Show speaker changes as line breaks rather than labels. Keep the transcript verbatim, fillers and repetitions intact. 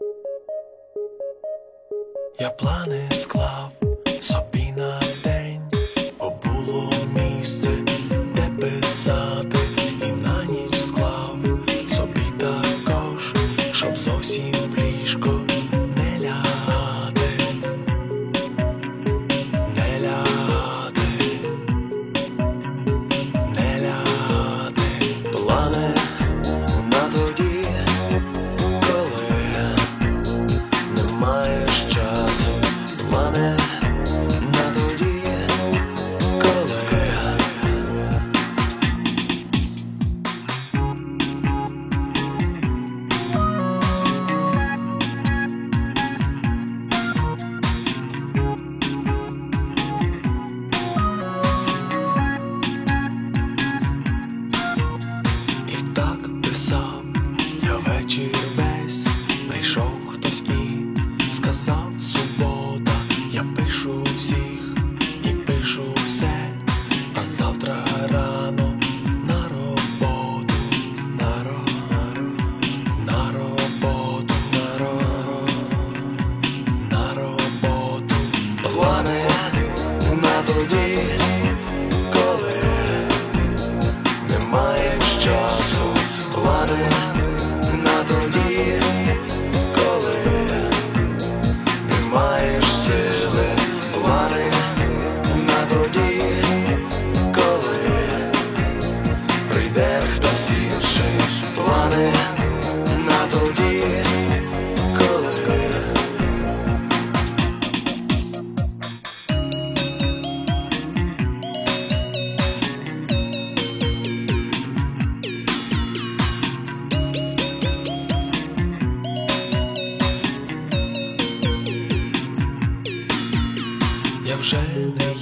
Я плани склав собі на день, бо було місце, де писати, і на ніч склав собі також, щоб зовсім в ліжко не лягати, не лягати, не лягати. Плани на тоді, коли не маєш часу, плани на тоді, коли і так писав я вечір весь, прийшов хтось і сказав субота. Я пишу всіх і пишу все, а завтра рано на роботу, на ро, на роботу, на ро, на роботу. Плани на тоді, коли не маєш часу, плани на тоді, коли не маєш сили, плани на тоді, коли прийде хтось інший, плани на тоді, коли я вже не